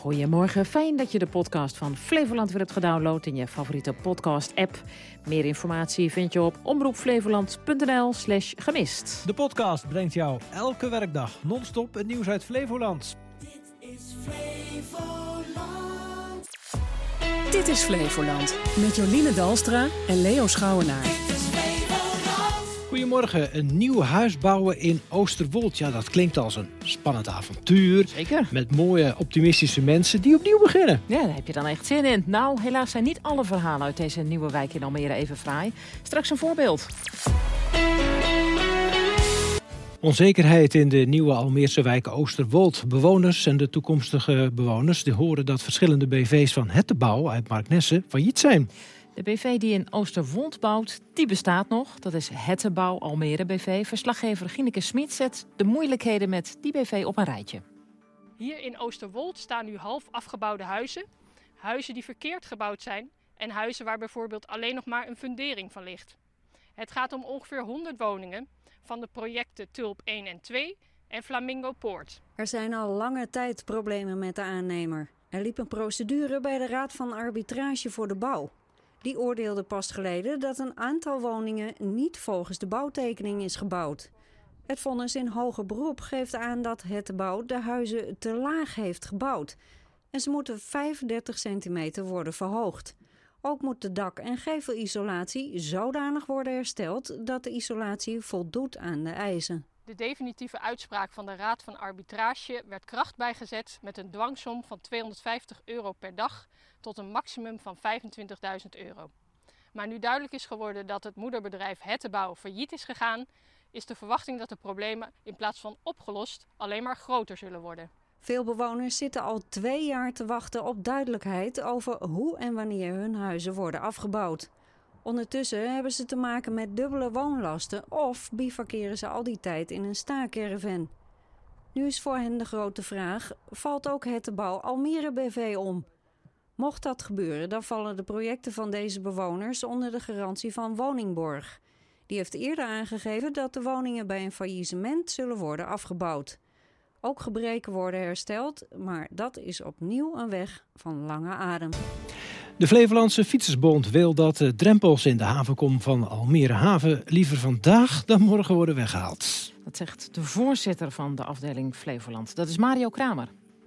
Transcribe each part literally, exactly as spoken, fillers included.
Goedemorgen, fijn dat je de podcast van Flevoland weer hebt gedownload in je favoriete podcast-app. Meer informatie vind je op omroepflevoland.nl slash gemist. De podcast brengt jou elke werkdag non-stop het nieuws uit Flevoland. Dit is Flevoland. Dit is Flevoland met Jolien Dalstra en Leo Schouwenaar. Goedemorgen, een nieuw huis bouwen in Oosterwold. Ja, dat klinkt als een spannend avontuur. Zeker. Met mooie, optimistische mensen die opnieuw beginnen. Ja, daar heb je dan echt zin in. Nou, helaas zijn niet alle verhalen uit deze nieuwe wijk in Almere even fraai. Straks een voorbeeld. Onzekerheid in de nieuwe Almeerse wijk Oosterwold. Bewoners en de toekomstige bewoners die horen dat verschillende B V's van Hettebouw uit Marknesse failliet zijn. De B V die in Oosterwold bouwt, die bestaat nog. Dat is Hettebouw Almere B V. Verslaggever Gineke Smit zet de moeilijkheden met die B V op een rijtje. Hier in Oosterwold staan nu half afgebouwde huizen. Huizen die verkeerd gebouwd zijn en huizen waar bijvoorbeeld alleen nog maar een fundering van ligt. Het gaat om ongeveer honderd woningen van de projecten Tulp één en twee en Flamingo Poort. Er zijn al lange tijd problemen met de aannemer. Er liep een procedure bij de Raad van Arbitrage voor de Bouw. Die oordeelde pas geleden dat een aantal woningen niet volgens de bouwtekening is gebouwd. Het vonnis in hoger beroep geeft aan dat Hettebouw de huizen te laag heeft gebouwd. En ze moeten vijfendertig centimeter worden verhoogd. Ook moet de dak- en gevelisolatie zodanig worden hersteld dat de isolatie voldoet aan de eisen. De definitieve uitspraak van de Raad van Arbitrage werd kracht bijgezet met een dwangsom van tweehonderdvijftig euro per dag tot een maximum van vijfentwintigduizend euro. Maar nu duidelijk is geworden dat het moederbedrijf Hettebouw failliet is gegaan, is de verwachting dat de problemen in plaats van opgelost alleen maar groter zullen worden. Veel bewoners zitten al twee jaar te wachten op duidelijkheid over hoe en wanneer hun huizen worden afgebouwd. Ondertussen hebben ze te maken met dubbele woonlasten of bivakeren ze al die tijd in een staakerven. Nu is voor hen de grote vraag, valt ook Hettebouw Almere B V om? Mocht dat gebeuren, dan vallen de projecten van deze bewoners onder de garantie van Woningborg. Die heeft eerder aangegeven dat de woningen bij een faillissement zullen worden afgebouwd. Ook gebreken worden hersteld, maar dat is opnieuw een weg van lange adem. De Flevolandse Fietsersbond wil dat de drempels in de havenkom van Almere Haven liever vandaag dan morgen worden weggehaald. Dat zegt de voorzitter van de afdeling Flevoland. Dat is Mario Kramer.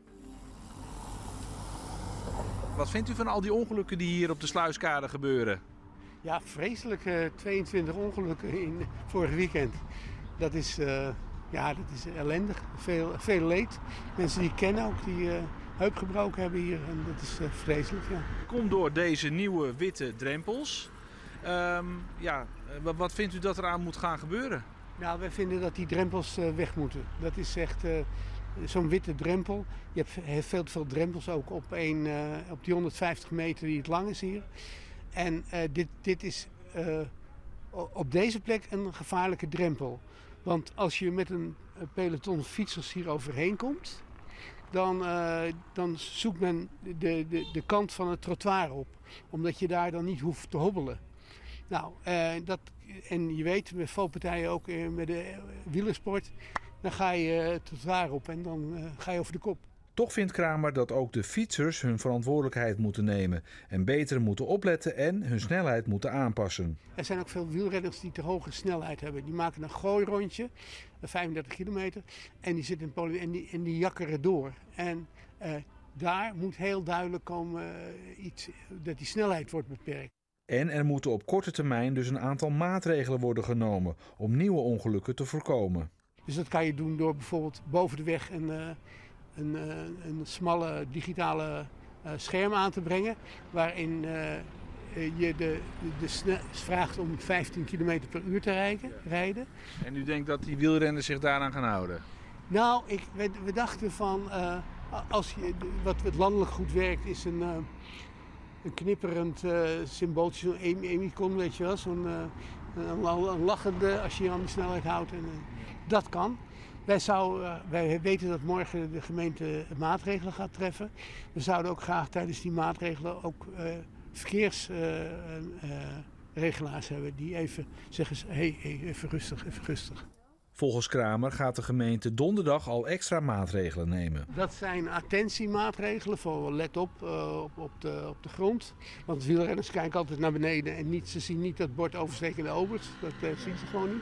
Wat vindt u van al die ongelukken die hier op de sluiskade gebeuren? Ja, vreselijk. Uh, tweeëntwintig ongelukken in vorig weekend. Dat is, uh, ja, dat is ellendig. Veel, veel leed. Mensen die ik ken ook, die uh, heup gebroken hebben hier. En dat is uh, vreselijk, ja. Komt door deze nieuwe witte drempels. Um, ja, wat vindt u dat eraan moet gaan gebeuren? Nou, wij vinden dat die drempels uh, weg moeten. Dat is echt... Uh, Zo'n witte drempel. Je hebt veel te veel drempels ook op, een, uh, op die honderdvijftig meter die het lang is hier. En uh, dit, dit is uh, op deze plek een gevaarlijke drempel. Want als je met een peloton fietsers hier overheen komt, dan, uh, dan zoekt men de, de, de kant van het trottoir op. Omdat je daar dan niet hoeft te hobbelen. Nou, uh, dat, en je weet, met valpartijen ook uh, met de wielersport, dan ga je het trottoir op en dan uh, ga je over de kop. Toch vindt Kramer dat ook de fietsers hun verantwoordelijkheid moeten nemen en beter moeten opletten en hun snelheid moeten aanpassen. Er zijn ook veel wielrenners die te hoge snelheid hebben. Die maken een gooirondje, vijfendertig kilometer, en die zitten in Polen en die, en die jakkeren door. En uh, daar moet heel duidelijk komen uh, iets, dat die snelheid wordt beperkt. En er moeten op korte termijn dus een aantal maatregelen worden genomen om nieuwe ongelukken te voorkomen. Dus dat kan je doen door bijvoorbeeld boven de weg een, uh, een, uh, een smalle digitale uh, scherm aan te brengen. Waarin uh, je de, de sne- vraagt om vijftien kilometer per uur te rijden, rijden. En u denkt dat die wielrenners zich daaraan gaan houden? Nou, ik, we, we dachten van, uh, als je, wat, wat landelijk goed werkt is een, uh, een knipperend uh, symbooltje, zo'n emicon, weet je wel. Zo'n uh, een, een lachende als je je aan die snelheid houdt. En, uh, dat kan. Wij, zou, uh, wij weten dat morgen de gemeente maatregelen gaat treffen. We zouden ook graag tijdens die maatregelen ook uh, verkeersregelaars uh, uh, hebben die even zeggen, hé, hey, hey, even rustig, even rustig. Volgens Kramer gaat de gemeente donderdag al extra maatregelen nemen. Dat zijn attentiemaatregelen voor let op, uh, op, op, de, op de grond. Want wielrenners kijken altijd naar beneden en niet, ze zien niet dat bord overstekende obers. Dat uh, zien ze gewoon niet.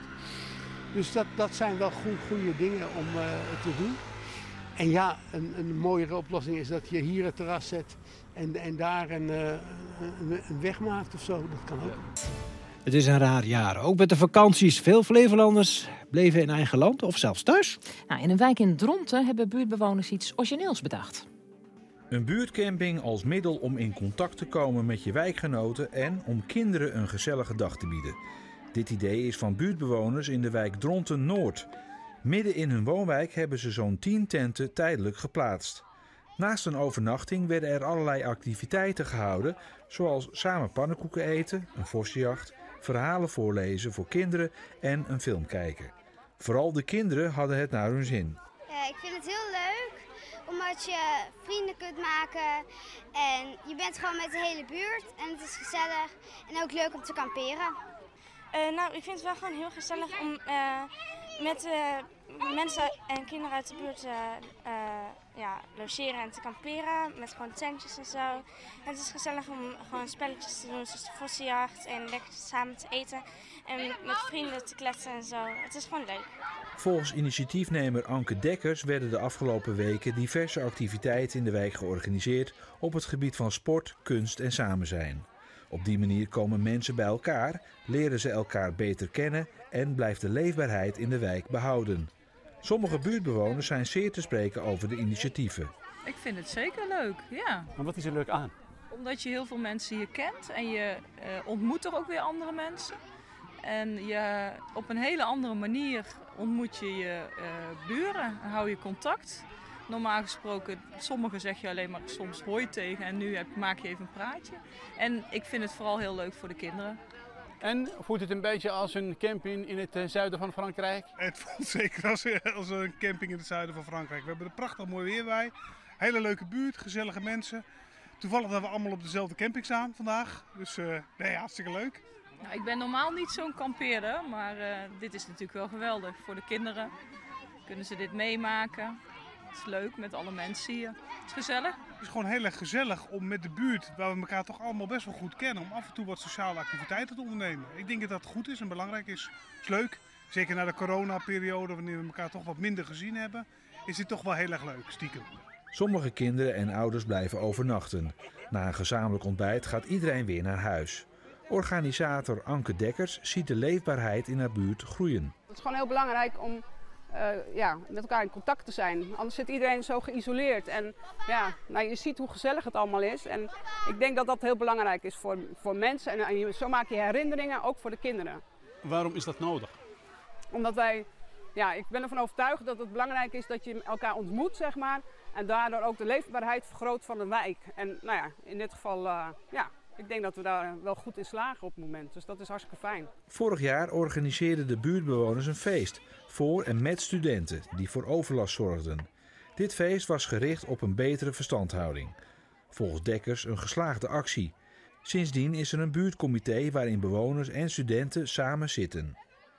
Dus dat, dat zijn wel goed, goede dingen om uh, te doen. En ja, een, een mooiere oplossing is dat je hier het terras zet en, en daar een, uh, een, een weg maakt of zo. Dat kan ook. Het is een raar jaar. Ook met de vakanties. Veel Flevolanders bleven in eigen land of zelfs thuis. Nou, in een wijk in Dronten hebben buurtbewoners iets origineels bedacht. Een buurtcamping als middel om in contact te komen met je wijkgenoten en om kinderen een gezellige dag te bieden. Dit idee is van buurtbewoners in de wijk Dronten-Noord. Midden in hun woonwijk hebben ze zo'n tien tenten tijdelijk geplaatst. Naast een overnachting werden er allerlei activiteiten gehouden, zoals samen pannenkoeken eten, een vossenjacht, verhalen voorlezen voor kinderen en een film kijken. Vooral de kinderen hadden het naar hun zin. Uh, ik vind het heel leuk, omdat je vrienden kunt maken en je bent gewoon met de hele buurt en het is gezellig en ook leuk om te kamperen. Uh, nou, ik vind het wel gewoon heel gezellig om uh, met uh, mensen en kinderen uit de buurt uh, uh, ja, logeren en te kamperen. Met gewoon tentjes en zo. En het is gezellig om gewoon spelletjes te doen, zoals de vossenjacht en lekker samen te eten. En met vrienden te kletsen en zo. Het is gewoon leuk. Volgens initiatiefnemer Anke Dekkers werden de afgelopen weken diverse activiteiten in de wijk georganiseerd op het gebied van sport, kunst en samen zijn. Op die manier komen mensen bij elkaar, leren ze elkaar beter kennen en blijft de leefbaarheid in de wijk behouden. Sommige buurtbewoners zijn zeer te spreken over de initiatieven. Ik vind het zeker leuk, ja. En wat is er leuk aan? Omdat je heel veel mensen hier kent en je uh, ontmoet er ook weer andere mensen. En je, op een hele andere manier ontmoet je je uh, buren en hou je contact. Normaal gesproken, sommigen zeg je alleen maar soms hoi tegen en nu heb, maak je even een praatje. En ik vind het vooral heel leuk voor de kinderen. En voelt het een beetje als een camping in het zuiden van Frankrijk? Het voelt zeker als, als een camping in het zuiden van Frankrijk. We hebben er prachtig mooi weer bij. Hele leuke buurt, gezellige mensen. Toevallig dat we allemaal op dezelfde camping staan vandaag. Dus uh, nee, hartstikke leuk. Nou, ik ben normaal niet zo'n kampeerder, maar uh, dit is natuurlijk wel geweldig voor de kinderen. Kunnen ze dit meemaken? Het is leuk met alle mensen hier. Het is gezellig. Het is gewoon heel erg gezellig om met de buurt, waar we elkaar toch allemaal best wel goed kennen, om af en toe wat sociale activiteiten te ondernemen. Ik denk dat dat goed is en belangrijk is. Het is leuk. Zeker na de coronaperiode, wanneer we elkaar toch wat minder gezien hebben, is dit toch wel heel erg leuk, stiekem. Sommige kinderen en ouders blijven overnachten. Na een gezamenlijk ontbijt gaat iedereen weer naar huis. Organisator Anke Dekkers ziet de leefbaarheid in haar buurt groeien. Het is gewoon heel belangrijk om uh, ja, met elkaar in contact te zijn. Anders zit iedereen zo geïsoleerd. En ja, nou, je ziet hoe gezellig het allemaal is. En ik denk dat dat heel belangrijk is voor, voor mensen. En, en zo maak je herinneringen, ook voor de kinderen. Waarom is dat nodig? Omdat wij, ja, ik ben ervan overtuigd dat het belangrijk is dat je elkaar ontmoet, zeg maar. En daardoor ook de leefbaarheid vergroot van de wijk. En nou ja, in dit geval, uh, ja... Ik denk dat we daar wel goed in slagen op het moment. Dus dat is hartstikke fijn. Vorig jaar organiseerden de buurtbewoners een feest voor en met studenten die voor overlast zorgden. Dit feest was gericht op een betere verstandhouding. Volgens Dekkers een geslaagde actie. Sindsdien is er een buurtcomité waarin bewoners en studenten samen zitten.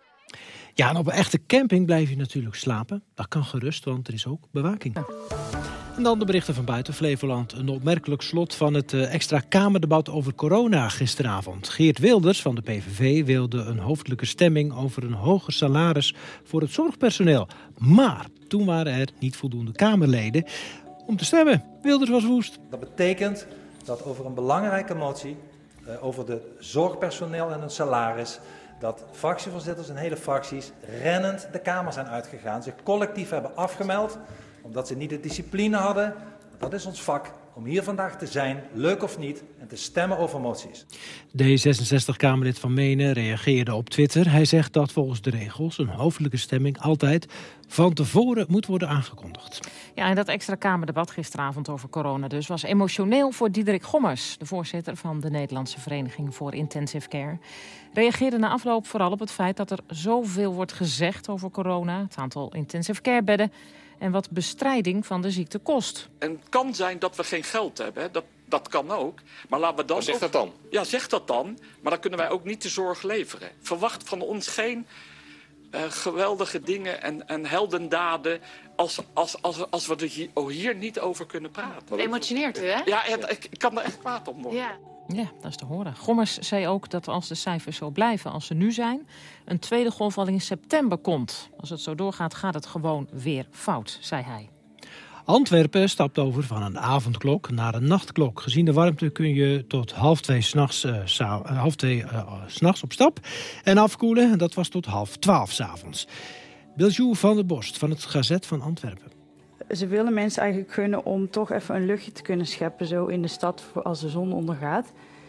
Ja, en op een echte camping blijf je natuurlijk slapen. Dat kan gerust, want er is ook bewaking. En dan de berichten van buiten Flevoland. Een opmerkelijk slot van het extra Kamerdebat over corona gisteravond. Geert Wilders van de P V V wilde een hoofdelijke stemming over een hoger salaris voor het zorgpersoneel. Maar toen waren er niet voldoende Kamerleden om te stemmen. Wilders was woest. Dat betekent dat over een belangrijke motie, over de zorgpersoneel en hun salaris, dat fractievoorzitters en hele fracties rennend de Kamer zijn uitgegaan, zich collectief hebben afgemeld, omdat ze niet de discipline hadden. Dat is ons vak, om hier vandaag te zijn, leuk of niet, en te stemmen over moties. D zesenzestig-Kamerlid van Menen reageerde op Twitter. Hij zegt dat volgens de regels een hoofdelijke stemming altijd van tevoren moet worden aangekondigd. Ja, en dat extra Kamerdebat gisteravond over corona dus was emotioneel voor Diederik Gommers, de voorzitter van de Nederlandse Vereniging voor Intensive Care. Reageerde na afloop vooral op het feit dat er zoveel wordt gezegd over corona, het aantal intensive care bedden en wat bestrijding van de ziekte kost. En het kan zijn dat we geen geld hebben, dat, dat kan ook. Maar laten we dan. Maar zeg ook, dat dan? Ja, zeg dat dan. Maar dan kunnen wij ook niet de zorg leveren. Verwacht van ons geen uh, geweldige dingen en, en heldendaden als, als, als, als we er hier, oh, hier niet over kunnen praten. Emotioneert u, hè? Ja, het, ik, ik kan er echt kwaad om worden. Ja. Ja, dat is te horen. Gommers zei ook dat als de cijfers zo blijven als ze nu zijn, een tweede golf al in september komt. Als het zo doorgaat, gaat het gewoon weer fout, zei hij. Antwerpen stapt over van een avondklok naar een nachtklok. Gezien de warmte kun je tot half twee s'nachts uh, uh, half twee uh, s'nachts op stap en afkoelen. En dat was tot half twaalf s'avonds. Biljou van der Borst van het Gazet van Antwerpen. Ze willen mensen eigenlijk gunnen om toch even een luchtje te kunnen scheppen zo in de stad als de zon ondergaat.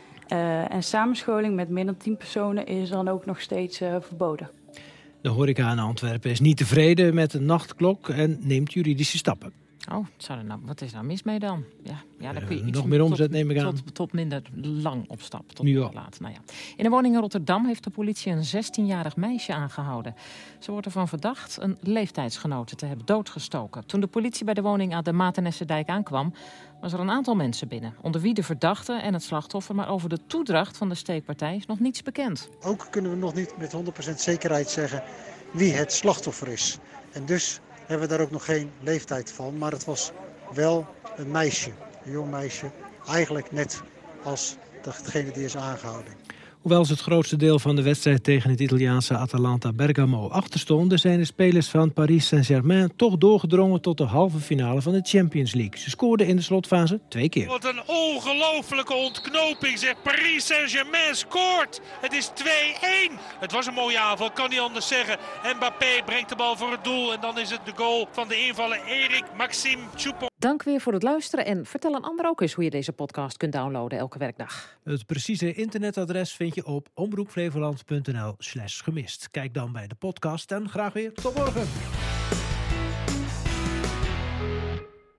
Uh, en samenscholing met minder dan tien personen is dan ook nog steeds uh, verboden. De horeca in Antwerpen is niet tevreden met de nachtklok en neemt juridische stappen. Oh, zou er nou, wat is daar mis mee dan? Ja, ja, dan kun je uh, iets nog meer omzet tot, neem ik aan. Tot, tot minder lang op stap, tot ja. laat. Nou ja. In een woning in Rotterdam heeft de politie een zestienjarig meisje aangehouden. Ze wordt ervan verdacht een leeftijdsgenote te hebben doodgestoken. Toen de politie bij de woning aan de Maartennesserdijk aankwam, was er een aantal mensen binnen. Onder wie de verdachte en het slachtoffer, maar over de toedracht van de steekpartij is nog niets bekend. Ook kunnen we nog niet met honderd procent zekerheid zeggen wie het slachtoffer is. En dus hebben we daar ook nog geen leeftijd van. Maar het was wel een meisje, een jong meisje. Eigenlijk net als degene die is aangehouden. Hoewel ze het grootste deel van de wedstrijd tegen het Italiaanse Atalanta Bergamo achterstonden, zijn de spelers van Paris Saint-Germain toch doorgedrongen tot de halve finale van de Champions League. Ze scoorden in de slotfase twee keer. Wat een ongelofelijke ontknoping, zegt Paris Saint-Germain scoort. Het is twee-één. Het was een mooie aanval, kan niet anders zeggen. Mbappé brengt de bal voor het doel en dan is het de goal van de invaller Eric Maxime Choupo. Dank weer voor het luisteren en vertel een ander ook eens hoe je deze podcast kunt downloaden elke werkdag. Het precieze internetadres vind je op omroepflevoland punt n l slash gemist. Kijk dan bij de podcast en graag weer tot morgen.